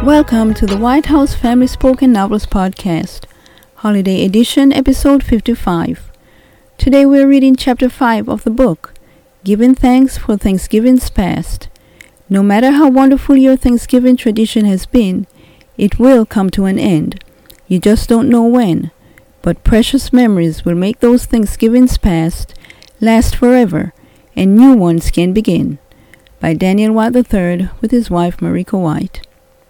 Welcome to the White House Family Spoken Novels Podcast, Holiday Edition, Episode 55. Today we're reading Chapter 5 of the book, Giving Thanks for Thanksgivings Past. No matter how wonderful your Thanksgiving tradition has been, it will come to an end. You just don't know when, but precious memories will make those Thanksgivings past last forever, and new ones can begin. By Daniel White III with his wife Marika White.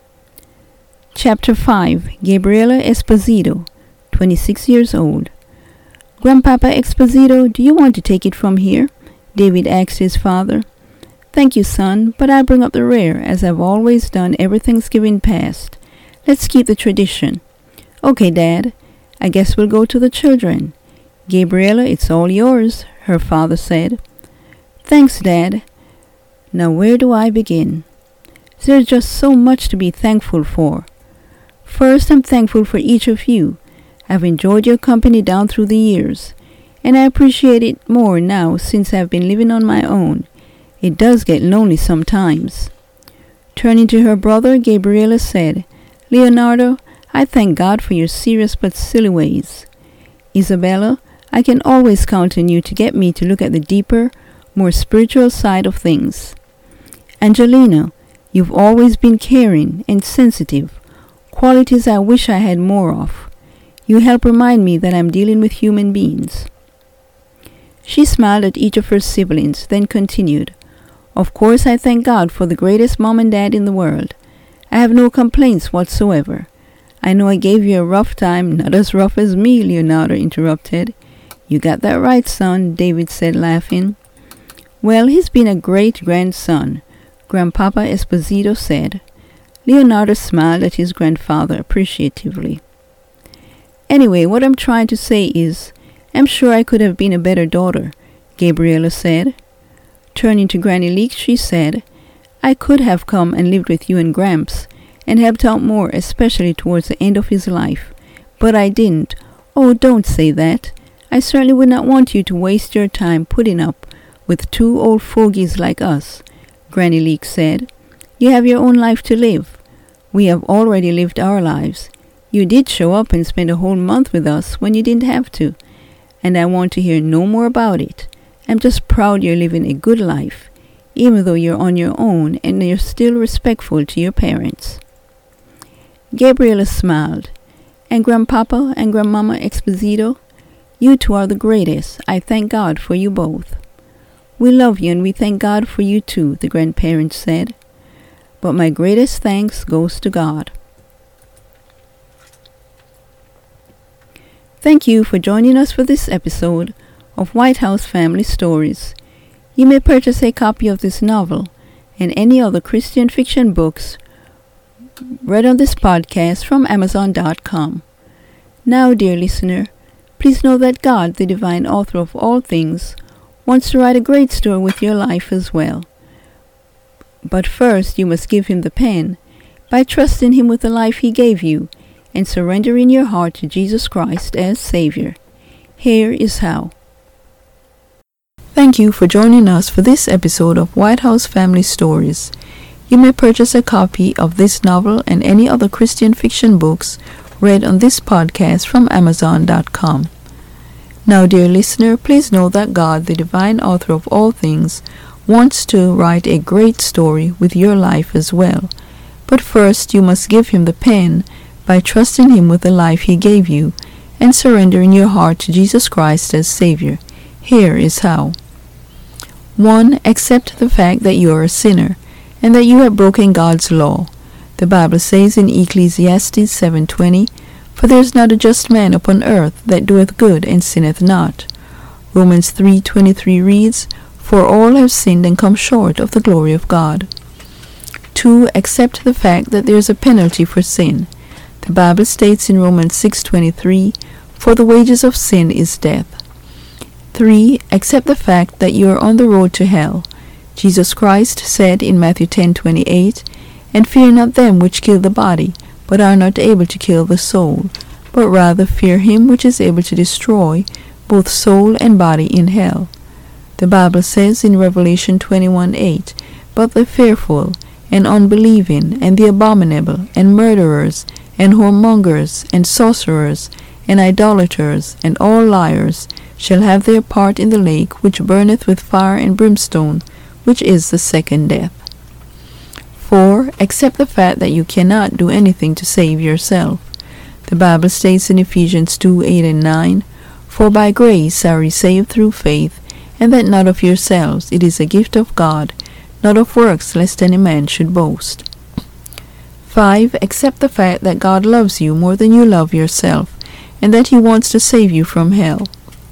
Chapter 5. Gabriela Esposito, 26 years old. Grandpapa Esposito, do you want to take it from here? David asked his father. Thank you, son, but I bring up the rear, as I've always done every Thanksgiving past. Let's keep the tradition. Okay, Dad. I guess we'll go to the children. Gabriela, it's all yours, her father said. Thanks, Dad. Now where do I begin? There's just so much to be thankful for. First, I'm thankful for each of you. I've enjoyed your company down through the years, and I appreciate it more now since I've been living on my own. It does get lonely sometimes. Turning to her brother, Gabriela said, Leonardo, I thank God for your serious but silly ways. Isabella, I can always count on you to get me to look at the deeper, more spiritual side of things. Angelina, you've always been caring and sensitive, qualities I wish I had more of. You help remind me that I'm dealing with human beings. She smiled at each of her siblings, then continued, Of course I thank God for the greatest mom and dad in the world. I have no complaints whatsoever. I know I gave you a rough time, not as rough as me, Leonardo interrupted. You got that right, son, David said, laughing. Well, he's been a great grandson, Grandpapa Esposito said. Leonardo smiled at his grandfather appreciatively. Anyway, what I'm trying to say is, I'm sure I could have been a better daughter, Gabriela said. Turning to Granny Leak, she said, I could have come and lived with you and Gramps, and helped out more, especially towards the end of his life. But I didn't. Oh, don't say that. I certainly would not want you to waste your time putting up with two old fogies like us, Granny Leak said. You have your own life to live. We have already lived our lives. You did show up and spend a whole month with us when you didn't have to, and I want to hear no more about it. I'm just proud you're living a good life, even though you're on your own and you're still respectful to your parents. Gabriela smiled. And Grandpapa and Grandmama Esposito, you two are the greatest. I thank God for you both. We love you and we thank God for you too, the grandparents said. But my greatest thanks goes to God. Thank you for joining us for this episode of White House Family Stories. You may purchase a copy of this novel and any other Christian fiction books read on this podcast from Amazon.com. Now, dear listener, please know that God, the divine author of all things, wants to write a great story with your life as well. But first, you must give him the pen by trusting him with the life he gave you and surrendering your heart to Jesus Christ as Savior. Here is how. Thank you for joining us for this episode of White House Family Stories. You may purchase a copy of this novel and any other Christian fiction books read on this podcast from Amazon.com. Now, dear listener, please know that God, the divine author of all things, wants to write a great story with your life as well. But first, you must give him the pen by trusting him with the life he gave you and surrendering your heart to Jesus Christ as Savior. Here is how. 1. Accept the fact that you are a sinner and that you have broken God's law. The Bible says in Ecclesiastes 7:20, For there is not a just man upon earth that doeth good and sinneth not. Romans 3:23 reads, For all have sinned and come short of the glory of God. 2. Accept the fact that there is a penalty for sin. The Bible states in Romans 6:23, For the wages of sin is death. 3. Accept the fact that you are on the road to hell. Jesus Christ said in Matthew 10:28, And fear not them which kill the body, but are not able to kill the soul, but rather fear him which is able to destroy both soul and body in hell. The Bible says in Revelation 21:8, But the fearful and unbelieving, and the abominable, and murderers, and whoremongers, and sorcerers, and idolaters, and all liars, shall have their part in the lake which burneth with fire and brimstone, which is the second death. 4. Accept the fact that you cannot do anything to save yourself. The Bible states in Ephesians 2:8 and 9, For by grace are ye saved through faith, and that not of yourselves, it is a gift of God, not of works, lest any man should boast. 5. Accept the fact that God loves you more than you love yourself, and that he wants to save you from hell.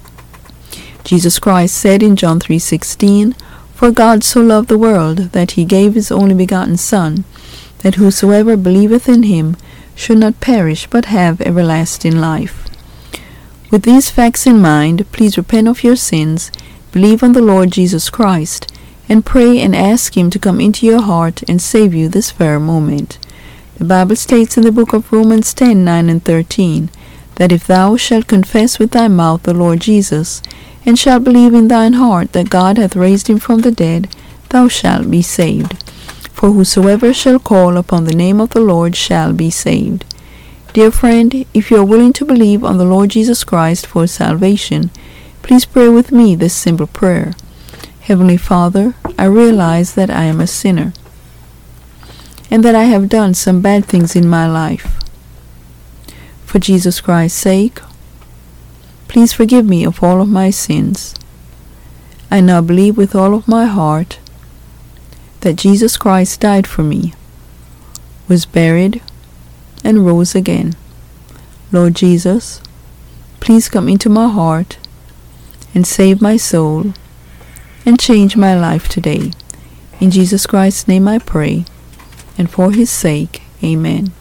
Jesus Christ said in John 3:16, For God so loved the world, that he gave his only begotten Son, that whosoever believeth in him should not perish, but have everlasting life. With these facts in mind, please repent of your sins, believe on the Lord Jesus Christ, and pray and ask him to come into your heart and save you this very moment. The Bible states in the book of Romans 10:9 and 13, that if thou shalt confess with thy mouth the Lord Jesus, and shalt believe in thine heart that God hath raised him from the dead, thou shalt be saved. For whosoever shall call upon the name of the Lord shall be saved. Dear friend, if you are willing to believe on the Lord Jesus Christ for salvation, please pray with me this simple prayer. Heavenly Father, I realize that I am a sinner, and that I have done some bad things in my life. For Jesus Christ's sake, please forgive me of all of my sins. I now believe with all of my heart that Jesus Christ died for me, was buried, and rose again. Lord Jesus, please come into my heart and save my soul and change my life today. In Jesus Christ's name I pray, and for his sake, amen.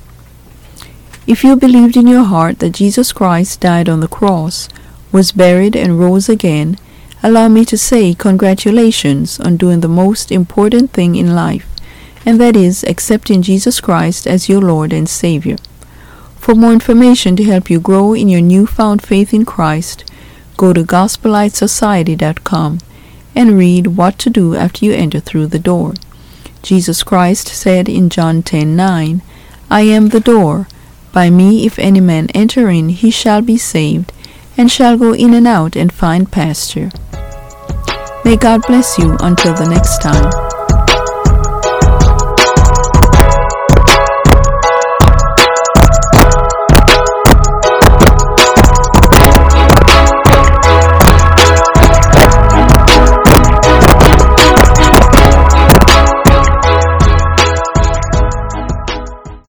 If you believed in your heart that Jesus Christ died on the cross, was buried, and rose again, allow me to say congratulations on doing the most important thing in life, and that is accepting Jesus Christ as your Lord and Savior. For more information to help you grow in your newfound faith in Christ, go to GospeliteSociety.com and read what to do after you enter through the door. Jesus Christ said in John 10:9, I am the door. By me if any man enter in, he shall be saved, and shall go in and out and find pasture. May God bless you until the next time.